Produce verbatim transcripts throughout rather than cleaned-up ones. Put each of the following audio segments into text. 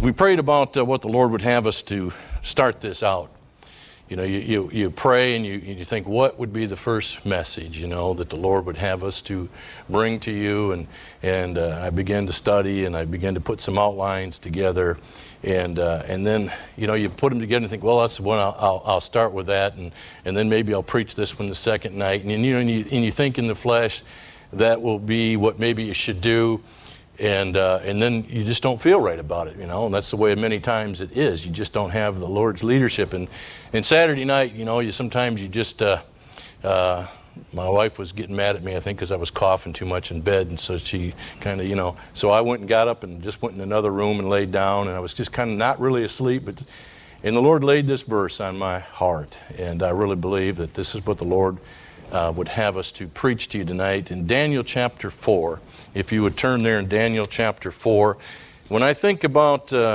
as we prayed about uh, what the Lord would have us to start this out, you know, you, you, you pray and you, you think, what would be the first message, you know, that the Lord would have us to bring to you? And, and uh, I began to study and I began to put some outlines together. And uh, and then, you know, you put them together and think, well, that's the one, I'll, I'll, I'll start with that. And, and then maybe I'll preach this one the second night. And, you know, and you, and you think in the flesh that will be what maybe you should do. And uh, and then you just don't feel right about it, you know, and that's the way many times it is. You just don't have the Lord's leadership. And, and Saturday night, you know, you sometimes you just, uh, uh, my wife was getting mad at me, I think, because I was coughing too much in bed. And so she kind of, you know, so I went and got up and just went in another room and laid down. And I was just kind of not really asleep. But and the Lord laid this verse on my heart. And I really believe that this is what the Lord uh, would have us to preach to you tonight. In Daniel chapter four. If you would turn there in Daniel chapter four. When I think about uh,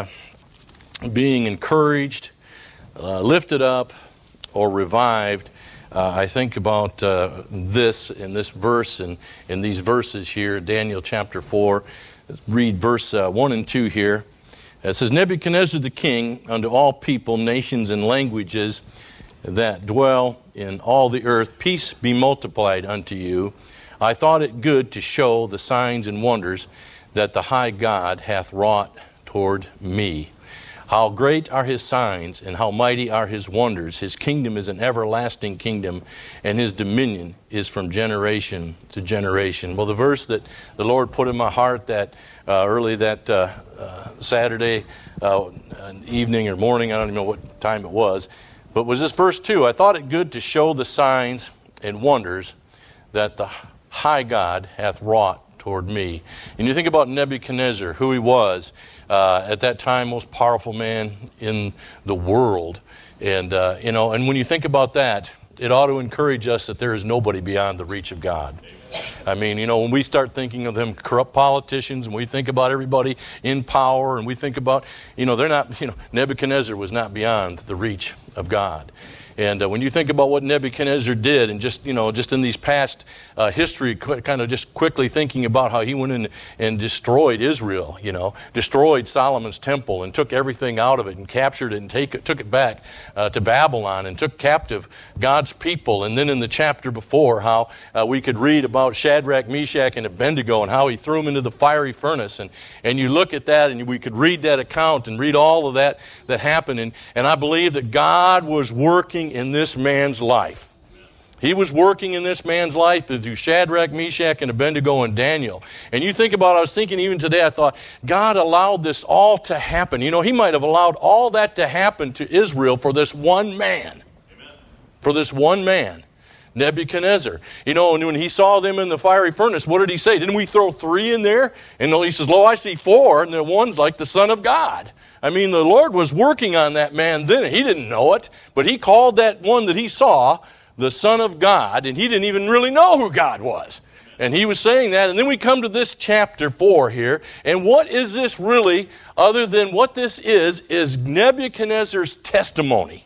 being encouraged, uh, lifted up, or revived, uh, I think about uh, this in this verse and in these verses here, Daniel chapter four. Let's read verse uh, one and two here. It says, Nebuchadnezzar the king, unto all people, nations, and languages that dwell in all the earth, peace be multiplied unto you. I thought it good to show the signs and wonders that the high God hath wrought toward me. How great are his signs, and how mighty are his wonders. His kingdom is an everlasting kingdom, and his dominion is from generation to generation. Well, the verse that the Lord put in my heart that uh, early that uh, uh, Saturday uh, evening or morning, I don't even know what time it was, but was this verse two. I thought it good to show the signs and wonders that the high God hath wrought toward me. And you think about Nebuchadnezzar, who he was uh, at that time, most powerful man in the world. And, uh, you know, and when you think about that, it ought to encourage us that there is nobody beyond the reach of God. I mean, you know, when we start thinking of them corrupt politicians and we think about everybody in power and we think about, you know, they're not, you know, Nebuchadnezzar was not beyond the reach of God. And uh, when you think about what Nebuchadnezzar did, and just, you know, just in these past uh, history, qu- kind of just quickly thinking about how he went in and destroyed Israel, you know, destroyed Solomon's temple and took everything out of it and captured it and take it, took it back uh, to Babylon and took captive God's people. And then in the chapter before, how uh, we could read about Shadrach, Meshach, and Abednego and how he threw them into the fiery furnace. And, and you look at that and we could read that account and read all of that that happened. And, and I believe that God was working in this man's life. He was working in this man's life through Shadrach, Meshach, and Abednego and Daniel. And you think about it, I was thinking even today, I thought, God allowed this all to happen. You know, he might have allowed all that to happen to Israel for this one man. Amen. For this one man, Nebuchadnezzar. You know, and when he saw them in the fiery furnace, what did he say? Didn't we throw three in there? And he says, lo, I see four, and the one's like the Son of God. I mean, the Lord was working on that man then. He didn't know it, but he called that one that he saw the Son of God, and he didn't even really know who God was. And he was saying that, and then we come to this chapter four here, and what is this really, other than what this is, is Nebuchadnezzar's testimony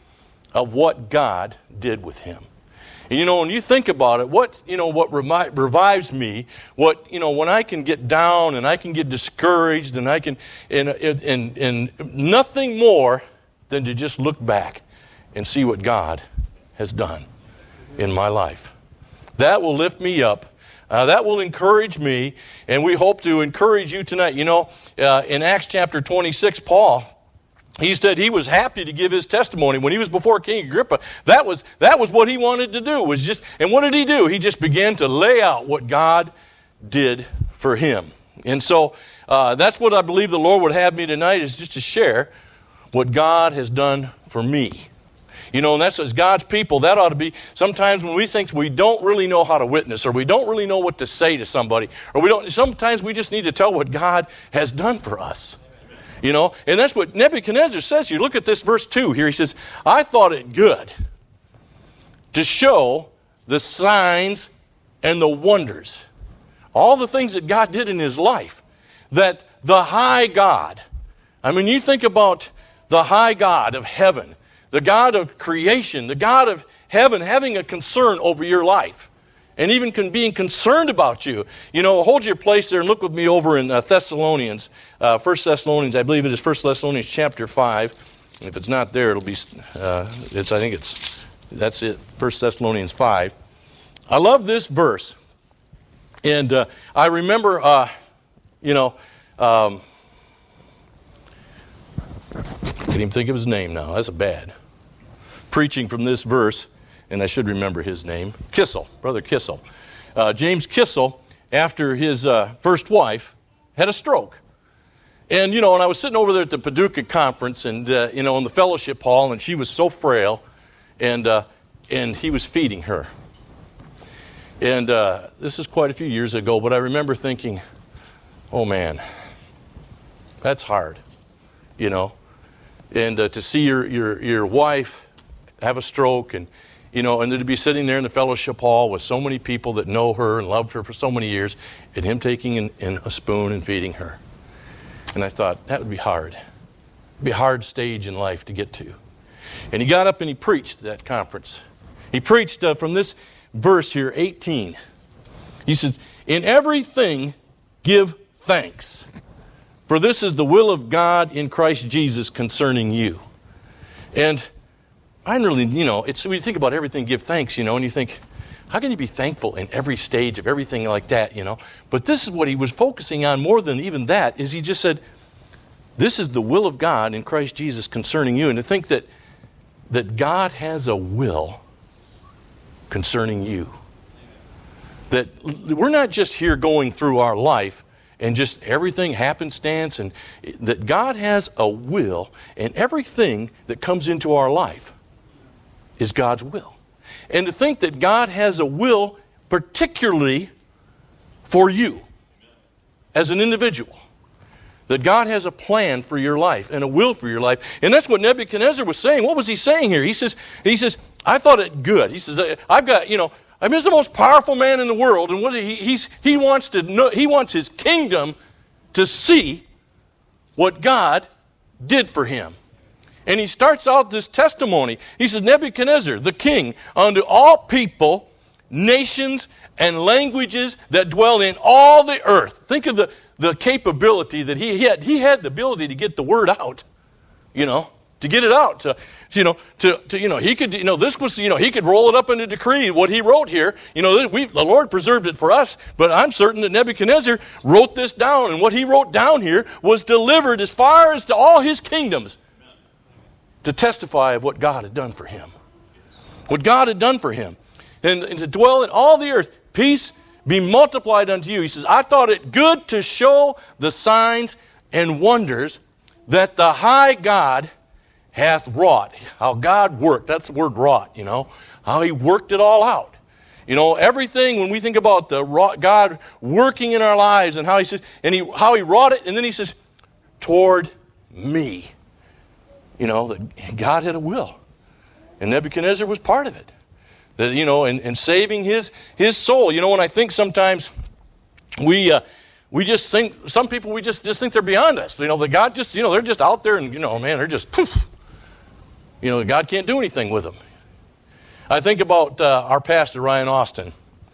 of what God did with him. And, you know, when you think about it, what, you know, what revi- revives me, what, you know, when I can get down and I can get discouraged and I can, and, and, and nothing more than to just look back and see what God has done in my life. That will lift me up. Uh, that will encourage me, and we hope to encourage you tonight. You know, uh, in Acts chapter twenty-six, Paul, he said he was happy to give his testimony when he was before King Agrippa. That was that was what he wanted to do. Was just, and what did he do? He just began to lay out what God did for him. And so uh, that's what I believe the Lord would have me tonight, is just to share what God has done for me. You know, and that's as God's people, that ought to be, sometimes when we think we don't really know how to witness, or we don't really know what to say to somebody, or we don't, sometimes we just need to tell what God has done for us. You know, and that's what Nebuchadnezzar says here. Look at this verse two here. He says, I thought it good to show the signs and the wonders, all the things that God did in his life, that the high God, I mean, you think about the high God of heaven, the God of creation, the God of heaven having a concern over your life. and even con- being concerned about you. You know, hold your place there and look with me over in uh, Thessalonians, uh, First Thessalonians, I believe it is First Thessalonians chapter five. If it's not there, it'll be, uh, it's, I think it's, that's it, First Thessalonians five. I love this verse. And uh, I remember, uh, you know, um, can't even think of his name now. That's a bad. Preaching from this verse, and I should remember his name, Kissel, Brother Kissel. Uh, James Kissel, after his uh, first wife, had a stroke. And, you know, and I was sitting over there at the Paducah conference and, uh, you know, in the fellowship hall, and she was so frail, and uh, and he was feeding her. And uh, this is quite a few years ago, but I remember thinking, oh, man, that's hard, you know. And uh, to see your, your, your wife have a stroke, and, you know, and to be sitting there in the fellowship hall with so many people that know her and loved her for so many years, and him taking in, in a spoon and feeding her. And I thought, that would be hard. It would be a hard stage in life to get to. And he got up and he preached at that conference. He preached uh, from this verse here, eighteen. He said, in everything give thanks, for this is the will of God in Christ Jesus concerning you. And I really, you know, it's when you think about everything, give thanks, you know, and you think, how can you be thankful in every stage of everything like that, you know? But this is what he was focusing on more than even that, is he just said, this is the will of God in Christ Jesus concerning you. And to think that that God has a will concerning you. That we're not just here going through our life and just everything happenstance, and that God has a will, and everything that comes into our life is God's will. And to think that God has a will particularly for you as an individual. That God has a plan for your life and a will for your life. And that's what Nebuchadnezzar was saying. What was he saying here? He says, he says, I thought it good. He says, I've got, you know, I mean, he's the most powerful man in the world, and what he he's, he wants to know, he wants his kingdom to see what God did for him. And he starts out this testimony. He says, Nebuchadnezzar, the king, unto all people, nations, and languages that dwell in all the earth. Think of the, the capability that he had. He had the ability to get the word out, you know, to get it out. To, you know, to, to you know, he could, you know, this was, you know, he could roll it up in a decree. What he wrote here, you know, we, the Lord preserved it for us, but I'm certain that Nebuchadnezzar wrote this down, and what he wrote down here was delivered as far as to all his kingdoms, to testify of what God had done for him. What God had done for him. And, and to dwell in all the earth, peace be multiplied unto you. He says, I thought it good to show the signs and wonders that the high God hath wrought. How God worked. That's the word wrought, you know. How he worked it all out. You know, everything, when we think about the God working in our lives, and how he says, and he how he wrought it, and then he says, toward me. You know, that God had a will. And Nebuchadnezzar was part of it. That, you know, and, and saving his his soul. You know, when I think sometimes we uh, we just think, some people we just, just think they're beyond us. You know, that God just, you know, they're just out there and, you know, man, they're just poof. You know, God can't do anything with them. I think about uh, our pastor, Ryan Austin.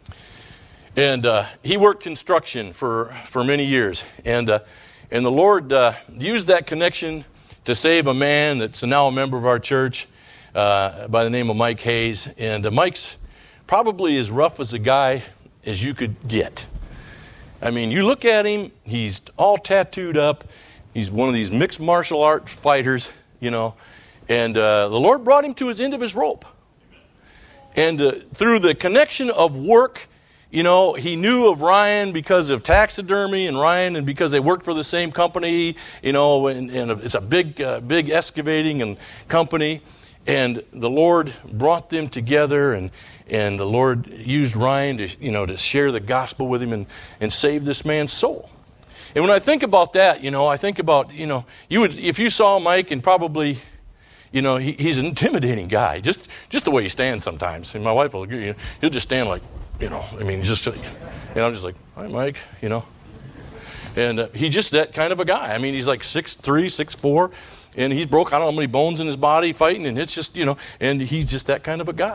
And uh, he worked construction for, for many years. And, uh, and the Lord uh, used that connection to save a man that's now a member of our church uh, by the name of Mike Hayes. And uh, Mike's probably as rough as a guy as you could get. I mean, you look at him, he's all tattooed up. He's one of these mixed martial arts fighters, you know. And uh, the Lord brought him to his end of his rope. And uh, through the connection of work, you know, he knew of Ryan because of taxidermy, and Ryan, and because they worked for the same company, you know, and, and it's a big, uh, big excavating and company. And the Lord brought them together, and and the Lord used Ryan to, you know, to share the gospel with him and, and save this man's soul. And when I think about that, you know, I think about, you know, you would, if you saw Mike, and probably, you know, he, he's an intimidating guy, just just the way he stands sometimes. And my wife will agree, you know, he'll just stand like, you know, I mean, just, and I'm just like, hi, Mike, you know. And uh, he's just that kind of a guy. I mean, he's like six three, six four, and he's broke, I don't know how many bones in his body fighting, and it's just, you know, and he's just that kind of a guy.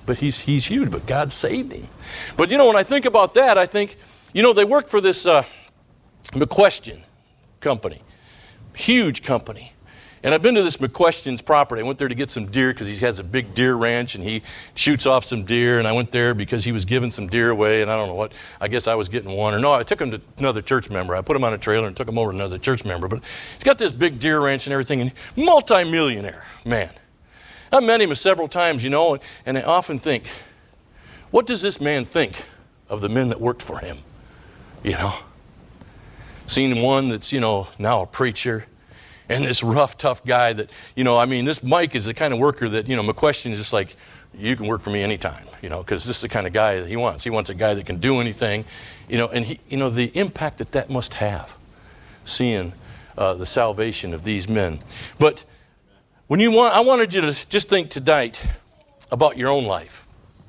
but he's he's huge, but God saved him. But, you know, when I think about that, I think, you know, they work for this uh, McQuestion company, huge company. And I've been to this McQuestion's property. I went there to get some deer because he has a big deer ranch and he shoots off some deer. And I went there because he was giving some deer away, and I don't know what. I guess I was getting one. Or no, I took him to another church member. I put him on a trailer and took him over to another church member. But he's got this big deer ranch and everything, and multi-millionaire man. I've met him several times, you know, and I often think, what does this man think of the men that worked for him? You know, seen one that's, you know, now a preacher. And this rough, tough guy that, you know, I mean, this Mike is the kind of worker that, you know, McQuestion is just like, you can work for me anytime, you know, because this is the kind of guy that he wants. He wants a guy that can do anything, you know, and, he, you know, the impact that that must have, seeing uh, the salvation of these men. But when you want, I wanted you to just think tonight about your own life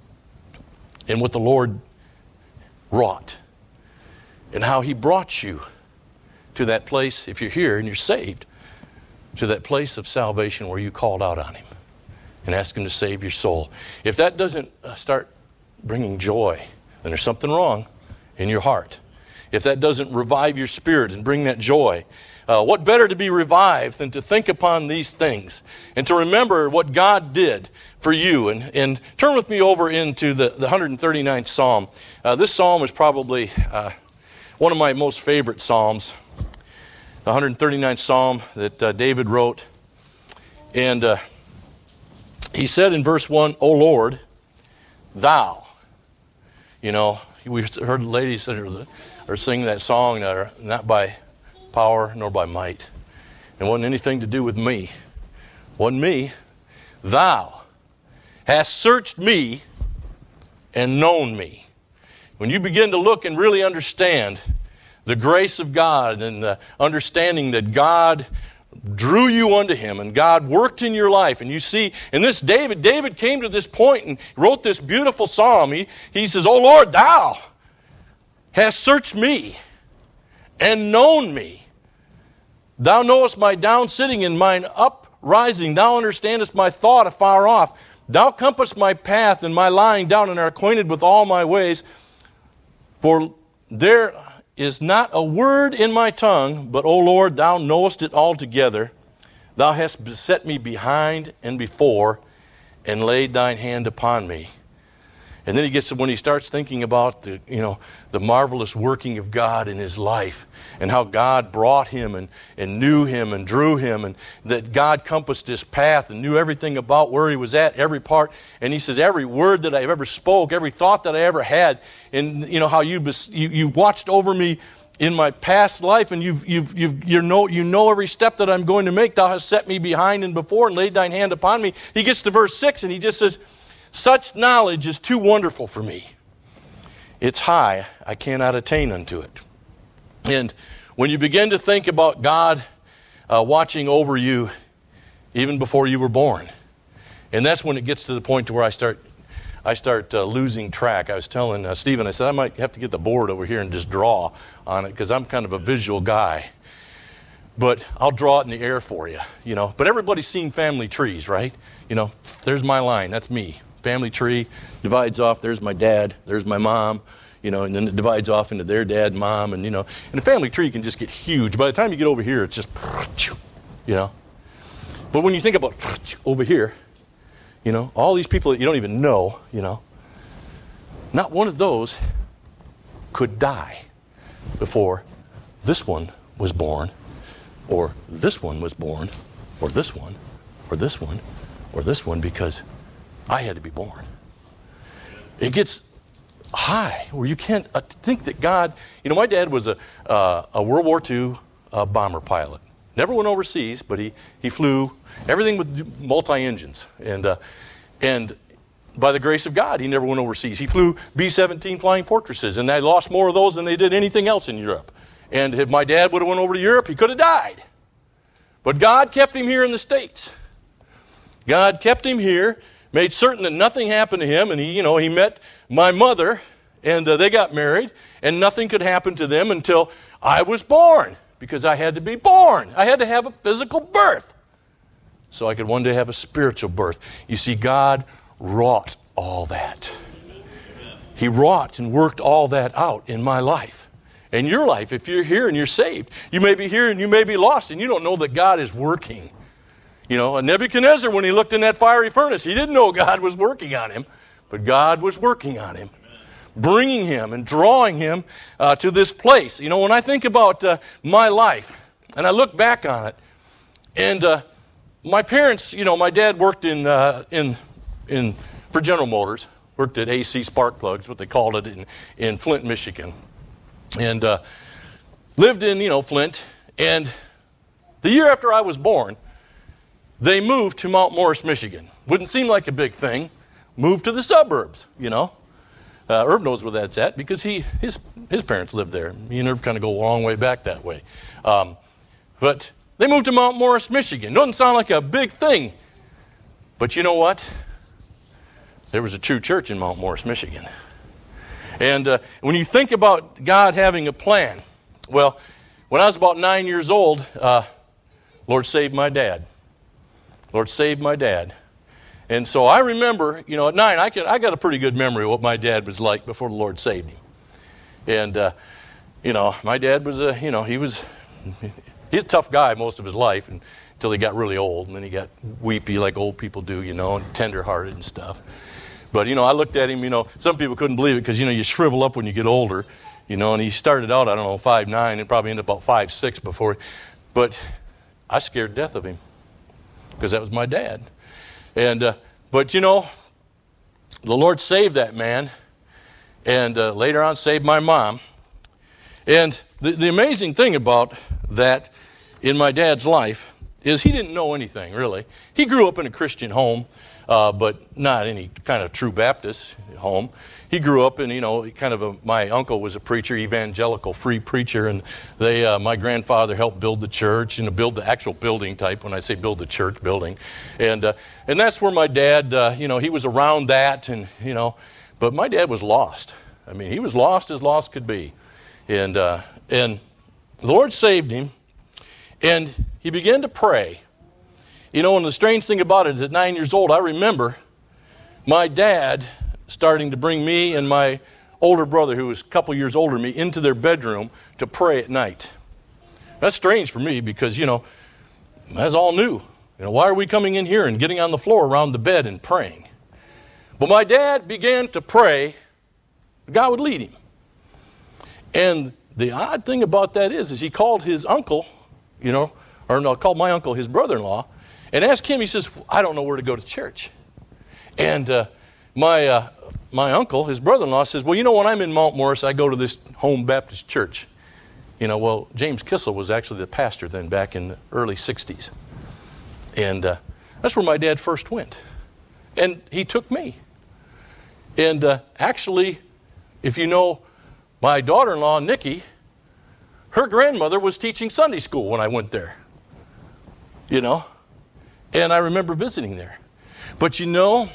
and what the Lord wrought and how he brought you to that place, if you're here and you're saved, to that place of salvation where you called out on him and asked him to save your soul. If that doesn't uh, start bringing joy, then there's something wrong in your heart. If that doesn't revive your spirit and bring that joy, uh, what better to be revived than to think upon these things and to remember what God did for you. And, and turn with me over into the, the one hundred thirty-ninth Psalm. Uh, this psalm is probably uh, one of my most favorite psalms. The one hundred thirty-ninth Psalm that uh, David wrote. And uh, he said in verse one, O Lord, thou. You know, we heard the ladies that are, are singing that song that are not by power nor by might. It wasn't anything to do with me. Wasn't me. Thou hast searched me and known me. When you begin to look and really understand the grace of God and the understanding that God drew you unto him and God worked in your life. And you see, and this David, David came to this point and wrote this beautiful psalm. He, he says, O Lord, thou hast searched me and known me. Thou knowest my down sitting and mine uprising. Thou understandest my thought afar off. Thou compassest my path and my lying down and art acquainted with all my ways. For there is not a word in my tongue, but, O Lord, thou knowest it altogether. Thou hast beset me behind and before, and laid thine hand upon me. And then he gets to when he starts thinking about the, you know, the marvelous working of God in his life and how God brought him and, and knew him and drew him, and that God compassed his path and knew everything about where he was at, every part. And he says, every word that I've ever spoke, every thought that I ever had, and you know how you you, you watched over me in my past life, and you've you've you've you know you know every step that I'm going to make. Thou hast set me behind and before, and laid thine hand upon me. He gets to verse six, and he just says, such knowledge is too wonderful for me. It's high, I cannot attain unto it. And when you begin to think about God uh, watching over you even before you were born, and that's when it gets to the point to where I start I start uh, losing track. I was telling uh, Stephen, I said, I might have to get the board over here and just draw on it because I'm kind of a visual guy. But I'll draw it in the air for you, you know. But everybody's seen family trees, right? You know, there's my line, that's me. Family tree divides off, there's my dad, there's my mom, you know, and then it divides off into their dad, mom, and, you know. And the family tree can just get huge. By the time you get over here, it's just, you know. But when you think about over here, you know, all these people that you don't even know, you know, not one of those could die before this one was born, or this one was born, or this one, or this one, or this one, because I had to be born. It gets high where you can't uh, think that God, you know, my dad was a uh, a World War Two uh, bomber pilot. Never went overseas, but he, he flew everything with multi-engines. And, uh, and by the grace of God, he never went overseas. He flew B seventeen Flying Fortresses, and they lost more of those than they did anything else in Europe. And if my dad would have went over to Europe, he could have died. But God kept him here in the States. God kept him here, made certain that nothing happened to him, and he, you know, he met my mother, and uh, they got married, and nothing could happen to them until I was born, because I had to be born. I had to have a physical birth so I could one day have a spiritual birth. You see, God wrought all that. He wrought and worked all that out in my life. In your life, if you're here and you're saved, you may be here and you may be lost and you don't know that God is working. You know, Nebuchadnezzar, when he looked in that fiery furnace, he didn't know God was working on him, but God was working on him, bringing him and drawing him uh, to this place. You know, when I think about uh, my life and I look back on it, and uh, my parents, you know, my dad worked in uh, in in for General Motors, worked at A C Spark Plugs, what they called it, in, in Flint, Michigan. And uh, lived in, you know, Flint. And the year after I was born, they moved to Mount Morris, Michigan. Wouldn't seem like a big thing. Moved to the suburbs, you know. Uh, Irv knows where that's at because he his his parents lived there. Me and Irv kind of go a long way back that way. Um, but they moved to Mount Morris, Michigan. Doesn't sound like a big thing. But you know what? There was a true church in Mount Morris, Michigan. And uh, when you think about God having a plan, well, when I was about nine years old, uh, Lord saved my dad. Lord saved my dad. And so I remember, you know, at nine, I, could, I got a pretty good memory of what my dad was like before the Lord saved him. And, uh, you know, my dad was a, you know, he was, he's a tough guy most of his life and, until he got really old. And then he got weepy like old people do, you know, and tender-hearted and stuff. But, you know, I looked at him, you know, some people couldn't believe it because, you know, you shrivel up when you get older, you know, and he started out, I don't know, five nine and probably ended up about five six before. But I scared death of him because that was my dad. And, uh, but, you know, the Lord saved that man and uh, later on saved my mom. And the, the amazing thing about that in my dad's life is he didn't know anything, really. He grew up in a Christian home. Uh, but not any kind of true Baptist home. He grew up in, you know, kind of a, my uncle was a preacher, evangelical free preacher, and they, uh, my grandfather helped build the church, you know, build the actual building type, when I say build the church building. And uh, and that's where my dad, uh, you know, he was around that, and, you know, but my dad was lost. I mean, he was lost as lost could be. And, uh, and the Lord saved him, and he began to pray. You know, and the strange thing about it is at nine years old, I remember my dad starting to bring me and my older brother, who was a couple years older than me, into their bedroom to pray at night. That's strange for me because, you know, that's all new. You know, why are we coming in here and getting on the floor around the bed and praying? But my dad began to pray, God would lead him. And the odd thing about that is, is he called his uncle, you know, or no, called my uncle his brother-in-law, and asked him, he says, I don't know where to go to church. And uh, my uh, my uncle, his brother-in-law, says, well, you know, when I'm in Mount Morris, I go to this home Baptist church. You know, well, James Kissel was actually the pastor then back in the early sixties. And uh, that's where my dad first went. And he took me. And uh, actually, if you know my daughter-in-law, Nikki, her grandmother was teaching Sunday school when I went there. You know? And I remember visiting there. But you know,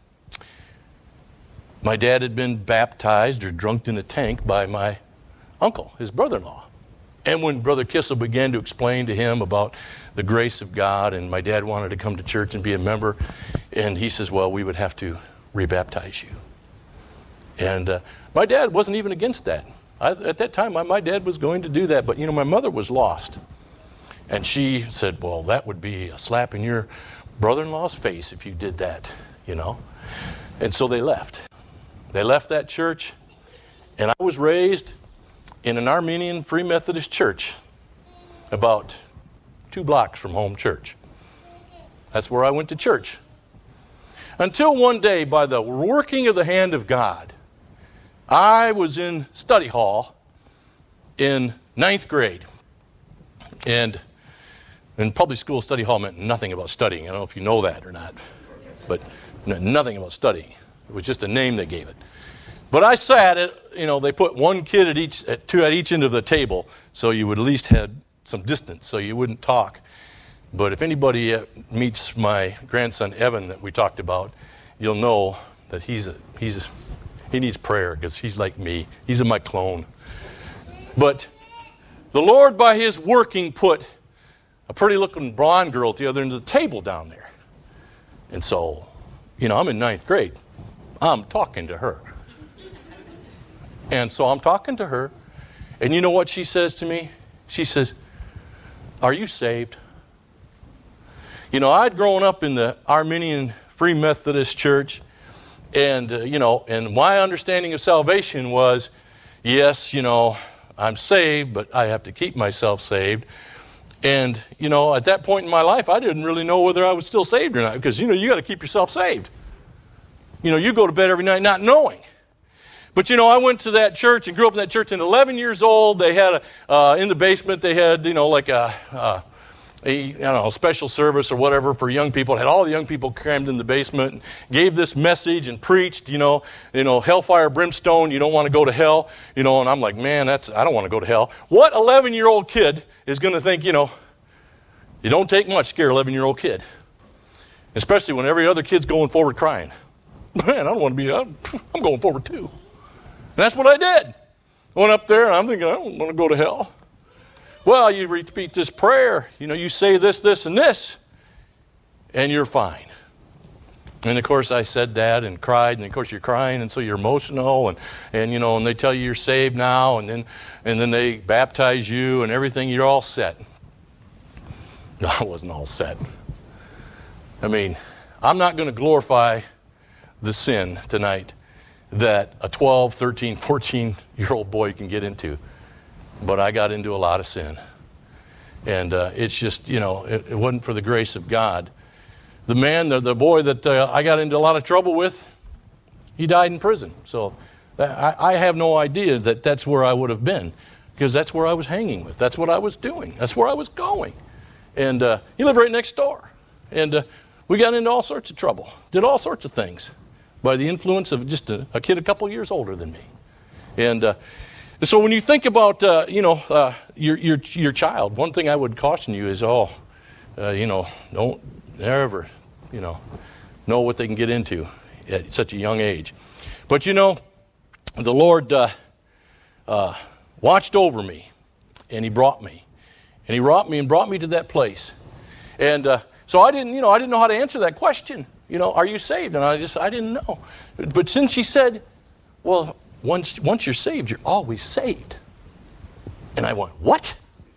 my dad had been baptized or drunked in a tank by my uncle, his brother-in-law. And when Brother Kissel began to explain to him about the grace of God, and my dad wanted to come to church and be a member, and he says, well, we would have to rebaptize you. And uh, my dad wasn't even against that. I, at that time, my, my dad was going to do that. But, you know, my mother was lost. And she said, well, that would be a slap in your brother-in-law's face if you did that, you know. And so they left. They left that church. And I was raised in an Armenian Free Methodist church about two blocks from home church. That's where I went to church. Until one day, by the working of the hand of God, I was in study hall in ninth grade. And in public school, study hall meant nothing about studying. I don't know if you know that or not. But nothing about studying. It was just a name they gave it. But I sat at, you know, they put one kid at each, at two at each end of the table, so you would at least have some distance, so you wouldn't talk. But if anybody meets my grandson Evan that we talked about, you'll know that he's a, he's a, he needs prayer because he's like me. He's in my clone. But the Lord, by His working, put a pretty-looking blonde girl at the other end of the table down there. And so, you know, I'm in ninth grade. I'm talking to her. And so I'm talking to her. And you know what she says to me? She says, are you saved? You know, I'd grown up in the Armenian Free Methodist Church. And, uh, you know, and my understanding of salvation was, yes, you know, I'm saved, but I have to keep myself saved. And, you know, at that point in my life, I didn't really know whether I was still saved or not. Because, you know, you got to keep yourself saved. You know, you go to bed every night not knowing. But, you know, I went to that church and grew up in that church. And eleven years old, they had, a, uh, in the basement, they had, you know, like a, uh, a, I don't know, special service or whatever for young people. It had all the young people crammed in the basement and gave this message and preached, you know, you know, hellfire, brimstone, you don't want to go to hell. You know, and I'm like, man, that's I don't want to go to hell. What eleven-year-old kid is going to think, you know, you don't take much to scare an eleven-year-old kid. Especially when every other kid's going forward crying. Man, I don't want to be, I'm, I'm going forward too. And that's what I did. I went up there and I'm thinking, I don't want to go to hell. Well, you repeat this prayer, you know, you say this, this, and this, and you're fine. And of course I said that and cried, and of course you're crying, and so you're emotional, and, and you know, and they tell you you're saved now, and then and then they baptize you and everything, you're all set. No, I wasn't all set. I mean, I'm not going to glorify the sin tonight that a twelve, thirteen, fourteen-year-old boy can get into. But I got into a lot of sin. And uh, it's just, you know, it, it wasn't for the grace of God. The man, the, the boy that uh, I got into a lot of trouble with, he died in prison. So I, I have no idea that that's where I would have been, because that's where I was hanging with. That's what I was doing. That's where I was going. And uh, he lived right next door. And uh, we got into all sorts of trouble, did all sorts of things by the influence of just a, a kid a couple years older than me. And uh, so when you think about, uh, you know, uh, your, your your child, one thing I would caution you is, oh, uh, you know, don't ever, you know, know what they can get into at such a young age. But, you know, the Lord uh, uh, watched over me, and he brought me. And he brought me and brought me to that place. And uh, so I didn't, you know, I didn't know how to answer that question. You know, are you saved? And I just, I didn't know. But since he said, well, once once you're saved, you're always saved. And I went, what?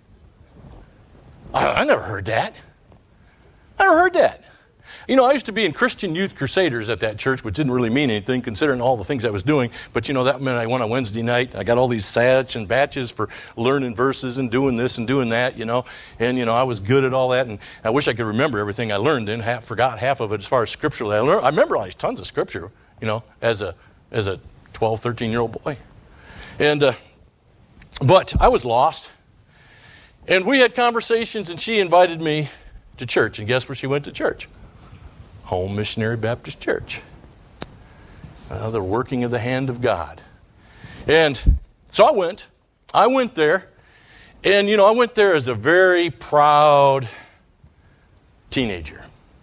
I, I never heard that. I never heard that. You know, I used to be in Christian Youth Crusaders at that church, which didn't really mean anything considering all the things I was doing. But, you know, that meant I went on Wednesday night. I got all these sats and batches for learning verses and doing this and doing that, you know. And, you know, I was good at all that. And I wish I could remember everything I learned and half, forgot half of it as far as scripturally. I learned, I memorized tons of scripture, you know, as a as a twelve, thirteen-year-old boy. And, uh, but I was lost. And we had conversations, and she invited me to church. And guess where she went to church? Home Missionary Baptist Church. Another working of the hand of God. And so I went. I went there. And, you know, I went there as a very proud teenager.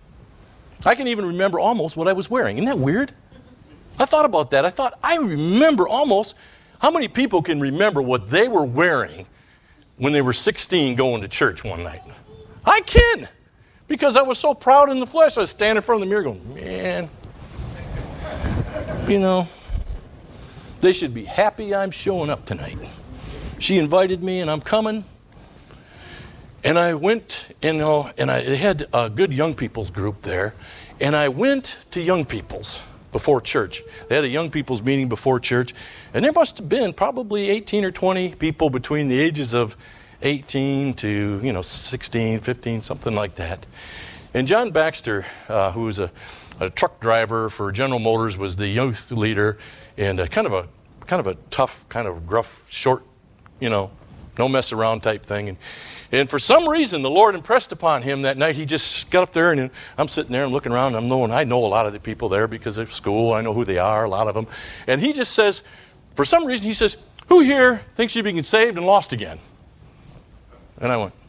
I can even remember almost what I was wearing. Isn't that weird? I thought about that. I thought, I remember almost, how many people can remember what they were wearing when they were sixteen going to church one night? I can. Because I was so proud in the flesh. I was standing in front of the mirror going, man, you know, they should be happy I'm showing up tonight. She invited me, and I'm coming. And I went, and, you know, and I they had a good young people's group there. And I went to young people's before church. They had a young people's meeting before church. And there must have been probably eighteen or twenty people between the ages of eighteen to, you know, sixteen, fifteen, something like that. And John Baxter, uh, who was a, a truck driver for General Motors, was the youth leader, and a, kind of a kind of a tough, kind of gruff, short, you know, no mess around type thing. And and for some reason, the Lord impressed upon him that night. He just got up there, and I'm sitting there and looking around, and I'm knowing I know a lot of the people there because of school. I know who they are, a lot of them. And he just says, for some reason, he says, "Who here thinks you've been saved and lost again?" And I went,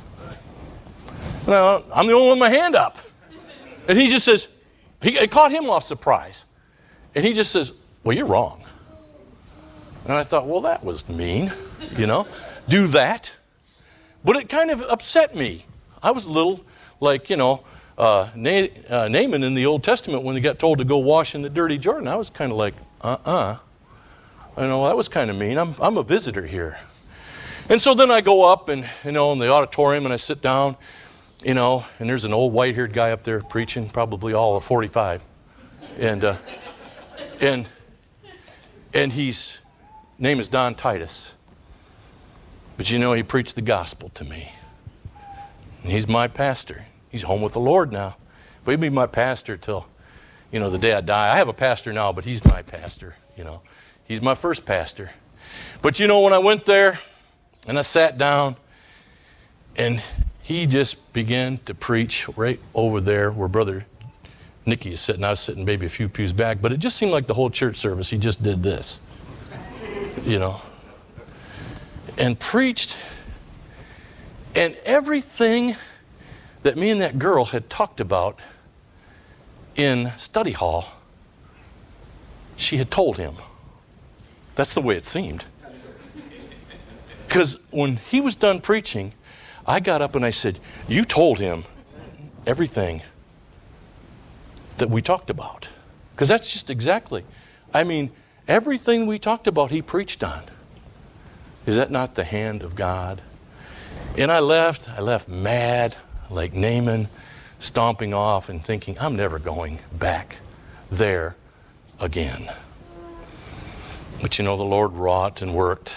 "No, I'm the only one with my hand up." And he just says, he, it caught him off surprise. And he just says, "Well, you're wrong." And I thought, well, that was mean, you know, do that. But it kind of upset me. I was a little like, you know, uh, Na- uh, Naaman in the Old Testament when he got told to go wash in the dirty Jordan. I was kind of like, uh-uh. You know, that was kind of mean. I'm I'm a visitor here. And so then I go up and, you know, in the auditorium and I sit down, you know, and there's an old white-haired guy up there preaching, probably all of forty-five. And, uh, and, and he's, name is Don Titus. But you know, he preached the gospel to me. And he's my pastor. He's home with the Lord now. But he'll be my pastor till, you know, the day I die. I have a pastor now, but he's my pastor, you know. He's my first pastor. But you know, when I went there and I sat down and he just began to preach right over there where Brother Nicky is sitting. I was sitting maybe a few pews back, but it just seemed like the whole church service, he just did this, you know, and preached. And everything that me and that girl had talked about in study hall, she had told him. That's the way it seemed. Because when he was done preaching, I got up and I said, you told him everything that we talked about. Because that's just exactly, I mean, everything we talked about, he preached on. Is that not the hand of God? And I left, I left mad, like Naaman, stomping off and thinking, I'm never going back there again. But you know, the Lord wrought and worked.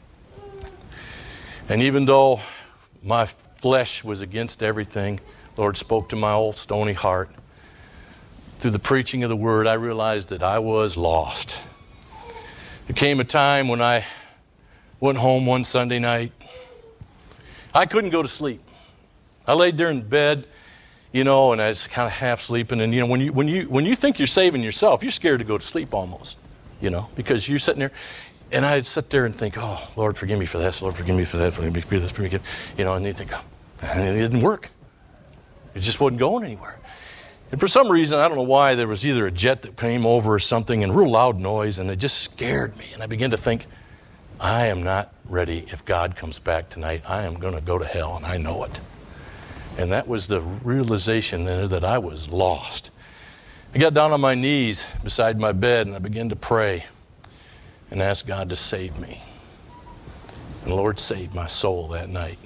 And even though my flesh was against everything, the Lord spoke to my old stony heart. Through the preaching of the word, I realized that I was lost. There came a time when I went home one Sunday night. I couldn't go to sleep. I laid there in bed, you know, and I was kind of half sleeping. And you know, when you when you when you think you're saving yourself, you're scared to go to sleep almost, you know, because you're sitting there. And I'd sit there and think, oh, Lord, forgive me for this. Lord, forgive me for that. Forgive me for this. Forgive me. You know, and you think, oh, and it didn't work. It just wasn't going anywhere. And for some reason, I don't know why, there was either a jet that came over or something and real loud noise, and it just scared me. And I began to think, I am not ready. If God comes back tonight, I am going to go to hell, and I know it. And that was the realization there that I was lost. I got down on my knees beside my bed, and I began to pray and ask God to save me. And the Lord saved my soul that night.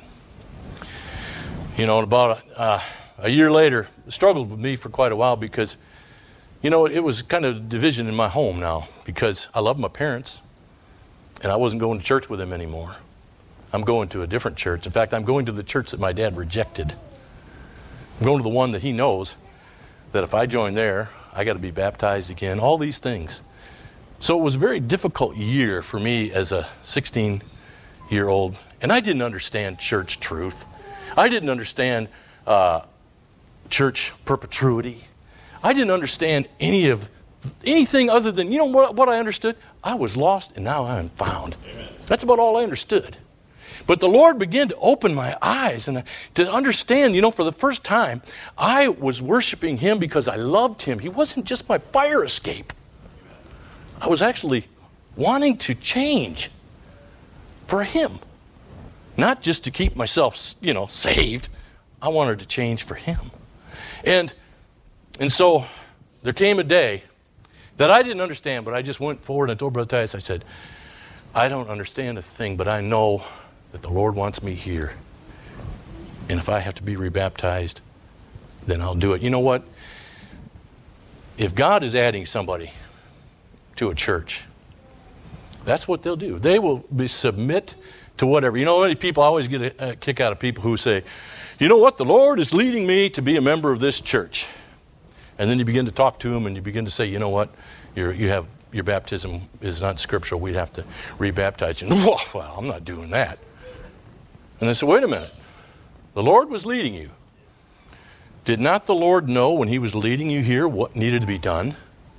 You know, about uh, a year later, it struggled with me for quite a while because, you know, it was kind of division in my home now because I love my parents and I wasn't going to church with them anymore. I'm going to a different church. In fact, I'm going to the church that my dad rejected. I'm going to the one that he knows that if I join there, I got to be baptized again, all these things. So it was a very difficult year for me as a sixteen-year-old, and I didn't understand church truth. I didn't understand uh, church perpetuity. I didn't understand any of anything other than, you know what, what I understood? I was lost, and now I am found. Amen. That's about all I understood. But the Lord began to open my eyes and to understand, you know, for the first time, I was worshiping Him because I loved Him. He wasn't just my fire escape. I was actually wanting to change for Him. Not just to keep myself, you know, saved. I wanted to change for Him. And and so there came a day that I didn't understand, but I just went forward and I told Brother Titus, I said, I don't understand a thing, but I know that the Lord wants me here. And if I have to be rebaptized, then I'll do it. You know what? If God is adding somebody to a church, that's what they'll do. They will be submit to whatever. You know, many people, I always get a, a kick out of people who say, you know what, the Lord is leading me to be a member of this church. And then you begin to talk to them and you begin to say, you know what, you're, you have your baptism is not scriptural. We'd have to rebaptize you. Well, I'm not doing that. And they said, wait a minute. The Lord was leading you. Did not the Lord know when He was leading you here what needed to be done?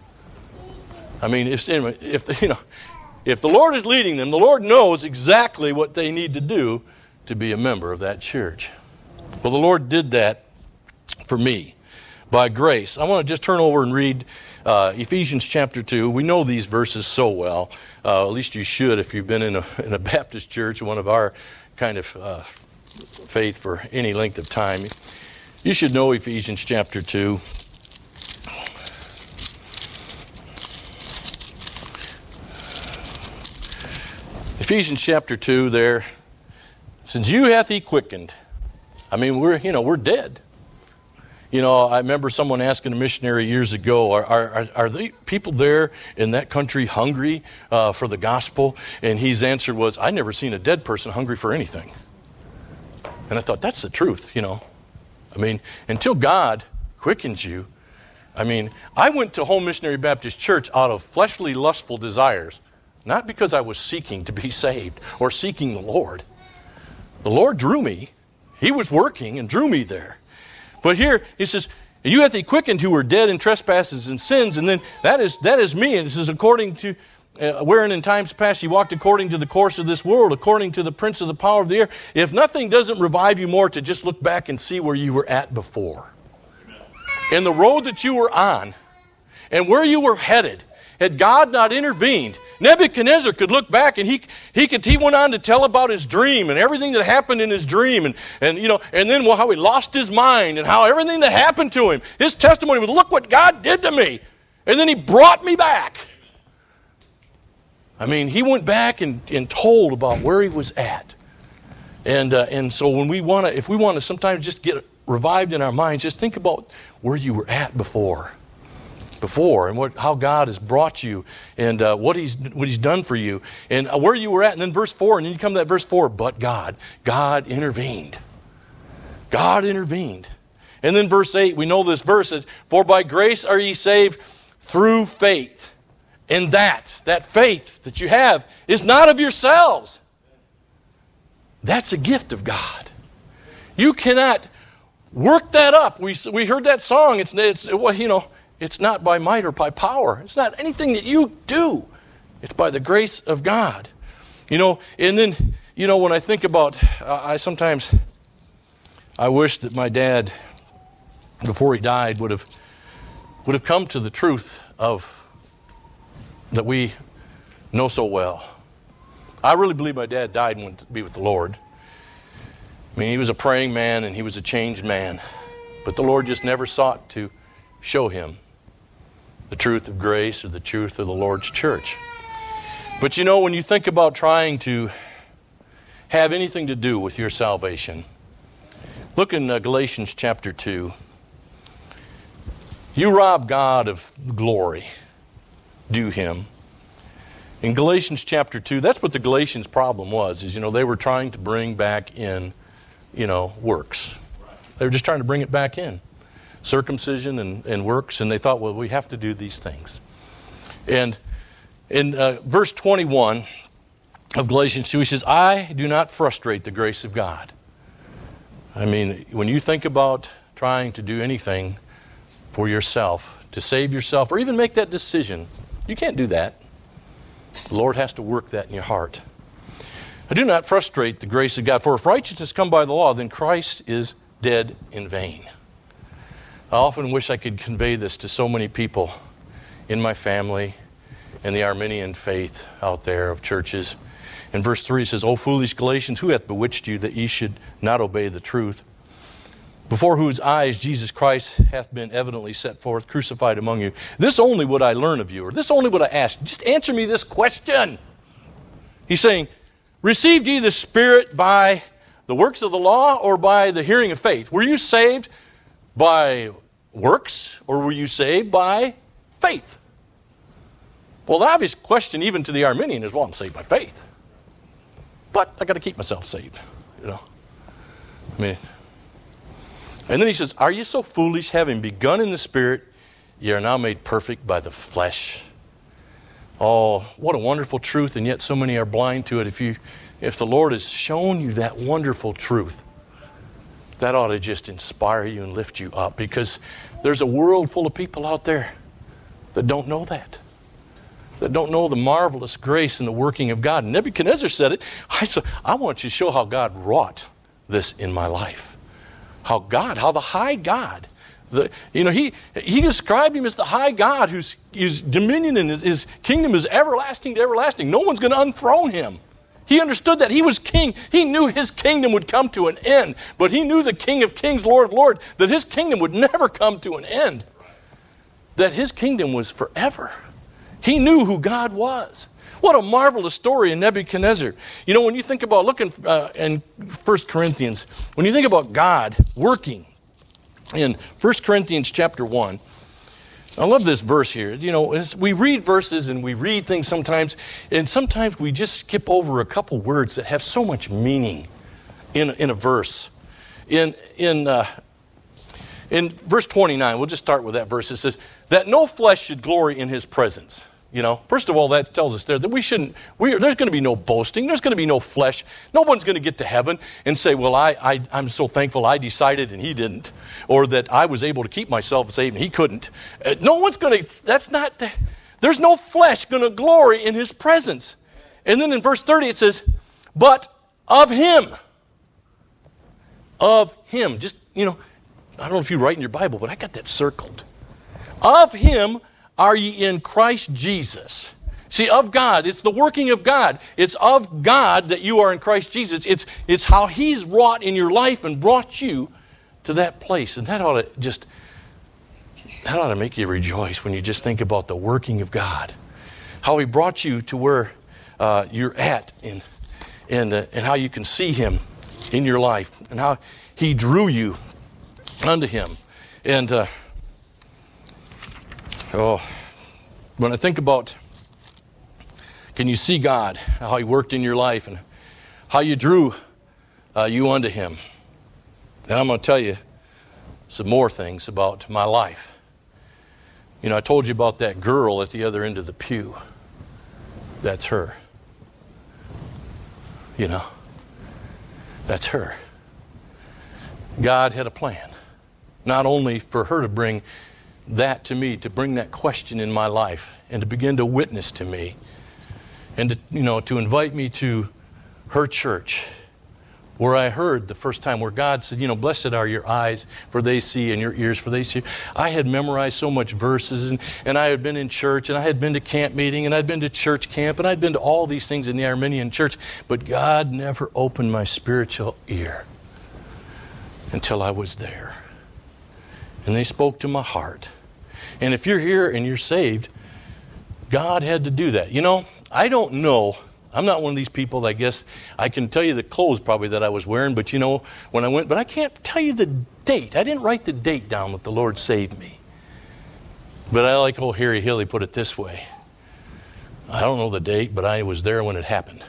I mean, if, if you know, if the Lord is leading them, the Lord knows exactly what they need to do to be a member of that church. Well, the Lord did that for me by grace. I want to just turn over and read uh, Ephesians chapter two. We know these verses so well. Uh, at least you should if you've been in a, in a Baptist church, one of our kind of uh, faith for any length of time. You should know Ephesians chapter two. Ephesians chapter two there, since you hath he quickened. I mean, we're, you know, we're dead. You know, I remember someone asking a missionary years ago, are are, are the people there in that country hungry uh, for the gospel? And his answer was, I never seen a dead person hungry for anything. And I thought, that's the truth, you know. I mean, until God quickens you. I mean, I went to Home Missionary Baptist Church out of fleshly, lustful desires. Not because I was seeking to be saved or seeking the Lord. The Lord drew me. He was working and drew me there. But here, he says, you hath he quickened who were dead in trespasses and sins. And then that is that is me. And it says, according to, uh, wherein in times past you walked according to the course of this world, according to the prince of the power of the air. If nothing doesn't revive you more to just look back and see where you were at before. And the road that you were on and where you were headed, had God not intervened, Nebuchadnezzar could look back and he he could he went on to tell about his dream and everything that happened in his dream and and you know and then well, how he lost his mind and how everything that happened to him. His testimony was, look what God did to me, and then he brought me back. I mean, he went back and, and told about where he was at, and uh, and so when we want to, if we want to sometimes just get revived in our minds, just think about where you were at before. Before and what how God has brought you and uh, what he's what he's done for you and uh, where you were at. And then verse four, and then you come to that verse four, but God God intervened. God intervened. And then verse eight, we know this verse says, for by grace are ye saved through faith. And that that faith that you have is not of yourselves. That's a gift of God. You cannot work that up. We we heard that song. It's it's well, you know. It's not by might or by power. It's not anything that you do. It's by the grace of God. You know, and then, you know, when I think about, uh, I sometimes, I wish that my dad, before he died, would have would have come to the truth of, that we know so well. I really believe my dad died and went to be with the Lord. I mean, he was a praying man and he was a changed man. But the Lord just never sought to show him the truth of grace or the truth of the Lord's church. But you know, when you think about trying to have anything to do with your salvation, look in uh, Galatians chapter two. You rob God of glory due him. In Galatians chapter two, that's what the Galatians' problem was, is, you know, they were trying to bring back in, you know, works. They were just trying to bring it back in. Circumcision and, and works, and they thought, well, we have to do these things. And in uh, verse twenty-one of Galatians two, he says, I do not frustrate the grace of God. I mean, when you think about trying to do anything for yourself, to save yourself, or even make that decision, you can't do that. The Lord has to work that in your heart. I do not frustrate the grace of God, for if righteousness come by the law, then Christ is dead in vain. I often wish I could convey this to so many people in my family and the Arminian faith out there of churches. In verse three it says, O foolish Galatians, who hath bewitched you that ye should not obey the truth? Before whose eyes Jesus Christ hath been evidently set forth, crucified among you. This only would I learn of you, or this only would I ask. Just answer me this question. He's saying, received ye the Spirit by the works of the law or by the hearing of faith? Were you saved by works, or were you saved by faith? Well, the obvious question, even to the Arminian, is, well, I'm saved by faith. But I got to keep myself saved, you know. I mean, and then he says, are you so foolish, having begun in the Spirit, ye are now made perfect by the flesh? Oh, what a wonderful truth, and yet so many are blind to it. If you, if the Lord has shown you that wonderful truth, that ought to just inspire you and lift you up, because there's a world full of people out there that don't know that, that don't know the marvelous grace and the working of God. And Nebuchadnezzar said it. I said, I want you to show how God wrought this in my life. How God, how the high God, the, you know, he he described him as the high God whose, whose dominion and his, his kingdom is everlasting to everlasting. No one's going to unthrone him. He understood that he was king. He knew his kingdom would come to an end. But he knew the King of Kings, Lord of Lords, that his kingdom would never come to an end. That his kingdom was forever. He knew who God was. What a marvelous story in Nebuchadnezzar. You know, when you think about, look in, uh, in First Corinthians, when you think about God working in First Corinthians chapter one, I love this verse here. You know, we read verses and we read things sometimes, and sometimes we just skip over a couple words that have so much meaning in, in a verse. In, in, uh, in verse twenty-nine, we'll just start with that verse. It says, that no flesh should glory in his presence. You know, first of all, that tells us there that we shouldn't, we, there's going to be no boasting. There's going to be no flesh. No one's going to get to heaven and say, well, I, I, I'm so thankful I decided and he didn't. Or that I was able to keep myself saved and he couldn't. Uh, no one's going to, that's not, the, there's no flesh going to glory in his presence. And then in verse thirty it says, but of him. Of him. Just, you know, I don't know if you write in your Bible, but I got that circled. Of him are ye in Christ Jesus. See, of God, it's the working of God. It's of God that you are in Christ Jesus. It's, it's how he's wrought in your life and brought you to that place. And that ought to just, that ought to make you rejoice when you just think about the working of God. How he brought you to where uh, you're at and, and, uh, and how you can see him in your life and how he drew you unto him. And, uh, oh, when I think about, can you see God, how he worked in your life and how you drew uh, you unto him. And I'm going to tell you some more things about my life. You know, I told you about that girl at the other end of the pew. That's her. You know, that's her. God had a plan, not only for her to bring that to me, to bring that question in my life and to begin to witness to me and to, you know, to invite me to her church where I heard the first time where God said, you know, blessed are your eyes for they see and your ears for they see. I had memorized so much verses and, and I had been in church and I had been to camp meeting and I'd been to church camp and I'd been to all these things in the Arminian church, but God never opened my spiritual ear until I was there. And they spoke to my heart. And if you're here and you're saved, God had to do that. You know, I don't know. I'm not one of these people that I guess I can tell you the clothes probably that I was wearing, but you know, when I went, but I can't tell you the date. I didn't write the date down that the Lord saved me. But I like old Harry Hill, he put it this way. I don't know the date, but I was there when it happened.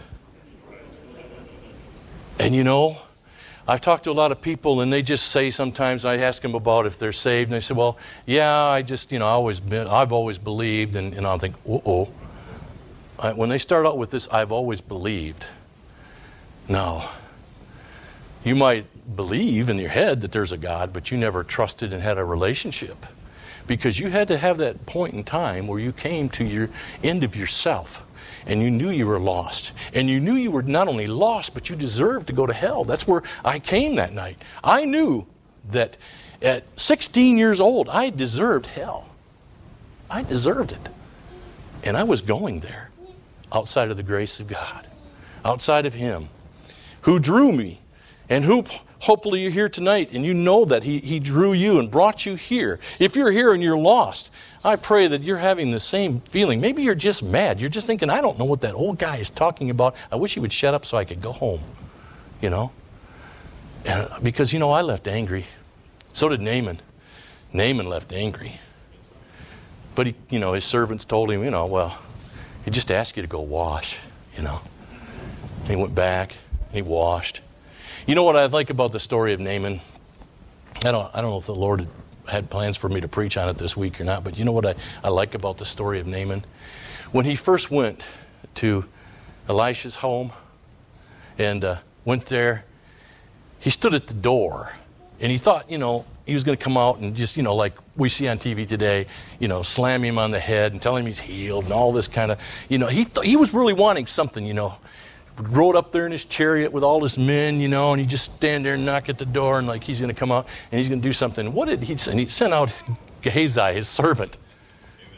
And you know, I've talked to a lot of people and they just say sometimes, I ask them about if they're saved, and they say, well, yeah, I just, you know, I always been, I've always believed, and, and I'll think, uh-oh. I, when they start out with this, I've always believed. No. You might believe in your head that there's a God, but you never trusted and had a relationship. Because you had to have that point in time where you came to your end of yourself. And you knew you were lost. And you knew you were not only lost, but you deserved to go to hell. That's where I came that night. I knew that at sixteen years old, I deserved hell. I deserved it. And I was going there outside of the grace of God, outside of him who drew me and who hopefully you're here tonight and you know that he, he drew you and brought you here. If you're here and you're lost, I pray that you're having the same feeling. Maybe you're just mad. You're just thinking, I don't know what that old guy is talking about. I wish he would shut up so I could go home, you know. And because, you know, I left angry. So did Naaman. Naaman left angry. But, he, you know, his servants told him, you know, well, he just asked you to go wash, you know. And he went back and he washed. You know what I like about the story of Naaman? I don't, I don't know if the Lord had had plans for me to preach on it this week or not, but you know what I, I like about the story of Naaman? When he first went to Elisha's home and uh, went there, he stood at the door and he thought, you know, he was going to come out and just, you know, like we see on T V today, you know, slam him on the head and tell him he's healed and all this kind of, you know, he th- he was really wanting something, you know. Rode up there in his chariot with all his men, you know, and he just stand there and knock at the door and like he's going to come out and he's going to do something. What did he say? And he sent out Gehazi, his servant.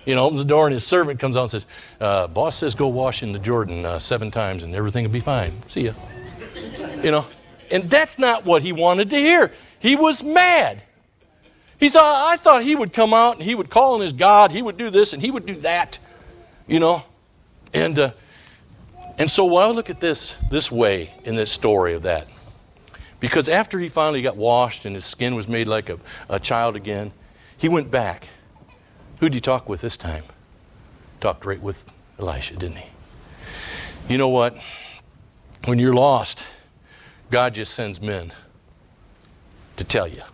You know, opens the door and his servant comes out and says, uh, boss says go wash in the Jordan uh, seven times and everything will be fine. See ya. You know, and that's not what he wanted to hear. He was mad. He thought, I thought he would come out and he would call on his God. He would do this and he would do that. You know, and uh, and so when I look at this this way in this story of that, because after he finally got washed and his skin was made like a, a child again, he went back. Who did he talk with this time? Talked right with Elisha, didn't he? You know what? When you're lost, God just sends men to tell you.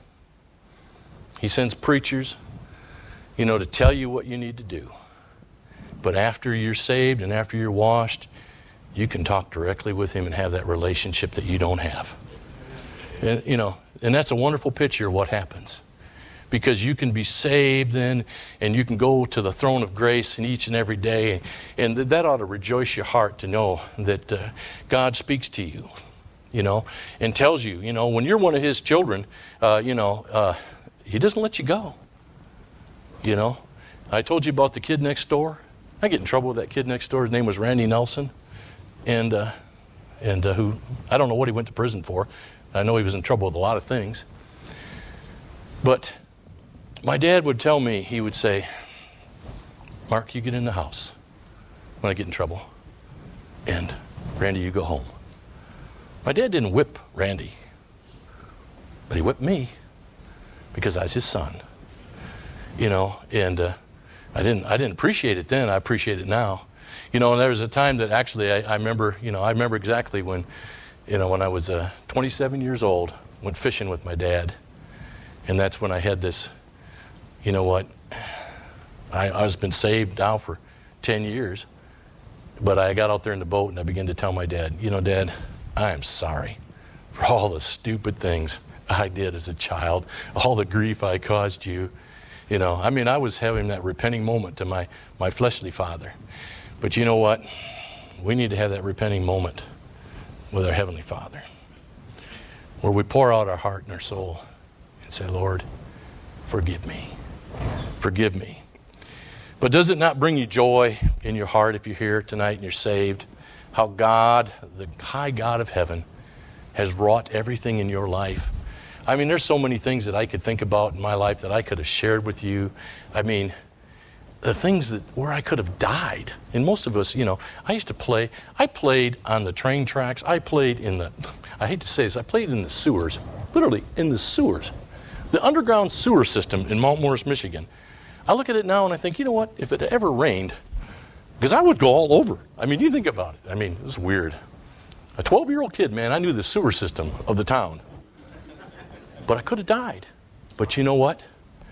He sends preachers, you know, to tell you what you need to do. But after you're saved and after you're washed, you can talk directly with him and have that relationship that you don't have. And, you know, and that's a wonderful picture of what happens. Because you can be saved then, and you can go to the throne of grace in each and every day. And that ought to rejoice your heart to know that uh, God speaks to you, you know, and tells you, you know, when you're one of his children, uh, you know, uh, he doesn't let you go. You know, I told you about the kid next door. I get in trouble with that kid next door. His name was Randy Nelson. And, uh, and uh, who, I don't know what he went to prison for. I know he was in trouble with a lot of things. But my dad would tell me, he would say, Mark, you get in the house when I get in trouble. And Randy, you go home. My dad didn't whip Randy. But he whipped me because I was his son. You know, and uh, I didn't I didn't appreciate it then. I appreciate it now. You know, and there was a time that actually I, I remember, you know, I remember exactly when, you know, when I was uh, twenty-seven years old, went fishing with my dad. And that's when I had this, you know what, I, I was been saved now for ten years. But I got out there in the boat and I began to tell my dad, you know, Dad, I am sorry for all the stupid things I did as a child, all the grief I caused you. You know, I mean, I was having that repenting moment to my, my fleshly father. But you know what? We need to have that repenting moment with our Heavenly Father, where we pour out our heart and our soul and say, Lord, forgive me. Forgive me. But does it not bring you joy in your heart if you're here tonight and you're saved? How God, the high God of heaven, has wrought everything in your life. I mean, there's so many things that I could think about in my life that I could have shared with you. I mean, the things that where I could have died. And most of us, you know, I used to play. I played on the train tracks. I played in the, I hate to say this, I played in the sewers, literally in the sewers. The underground sewer system in Mount Morris, Michigan. I look at it now and I think, you know what, if it ever rained, because I would go all over. I mean, you think about it. I mean, it's weird. A twelve-year-old kid, man, I knew the sewer system of the town. But I could have died. But you know what?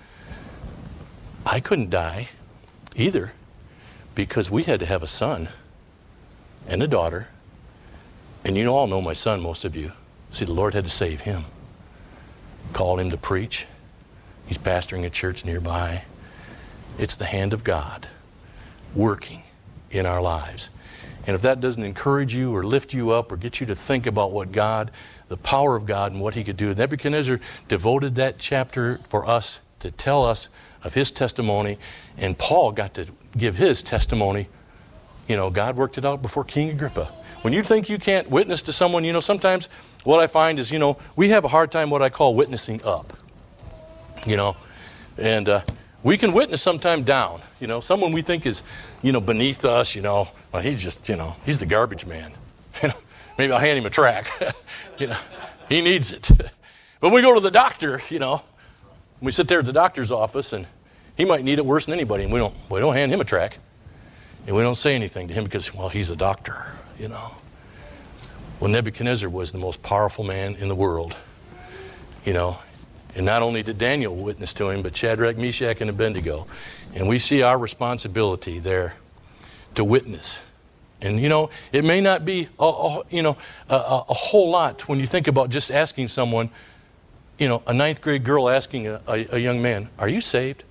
I couldn't die either, because we had to have a son and a daughter. And you all know my son, most of you. See, the Lord had to save him. Called him to preach. He's pastoring a church nearby. It's the hand of God working in our lives. And if that doesn't encourage you or lift you up or get you to think about what God, the power of God and what he could do, Nebuchadnezzar devoted that chapter for us to tell us of his testimony, and Paul got to give his testimony. You know, God worked it out before King Agrippa. When you think you can't witness to someone, you know, sometimes what I find is, you know, we have a hard time what I call witnessing up. You know, and uh, we can witness sometime down. You know, someone we think is, you know, beneath us, you know, well, he's just, you know, he's the garbage man. You know, maybe I'll hand him a track. You know, he needs it. But when we go to the doctor, you know, we sit there at the doctor's office and he might need it worse than anybody, and we don't we don't hand him a track. And we don't say anything to him because, well, he's a doctor, you know. Well, Nebuchadnezzar was the most powerful man in the world, you know. And not only did Daniel witness to him, but Shadrach, Meshach, and Abednego. And we see our responsibility there to witness. And, you know, it may not be, a, a, you know, a, a whole lot when you think about just asking someone, you know, a ninth grade girl asking a, a, a young man, are you saved?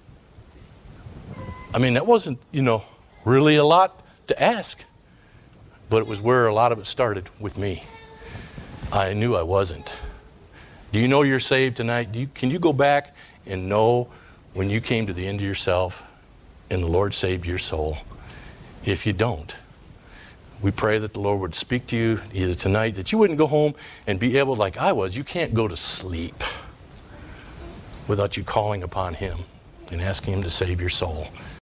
I mean, that wasn't, you know, really a lot to ask. But it was where a lot of it started with me. I knew I wasn't. Do you know you're saved tonight? Do you, can you go back and know when you came to the end of yourself and the Lord saved your soul. If you don't, we pray that the Lord would speak to you either tonight, that you wouldn't go home and be able, like I was, you can't go to sleep without you calling upon Him and asking Him to save your soul.